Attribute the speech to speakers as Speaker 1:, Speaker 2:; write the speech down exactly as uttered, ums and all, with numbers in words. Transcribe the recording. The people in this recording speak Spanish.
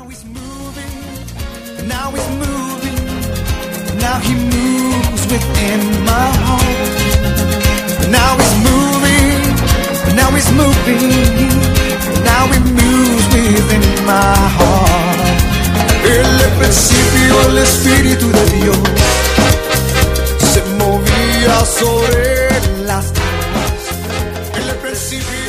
Speaker 1: Now he's moving, now he's moving, now he moves within my heart. Now he's moving, now he's moving, now he moves within my heart. El principio, el Espíritu de Dios se movía sobre las aguas. El principio.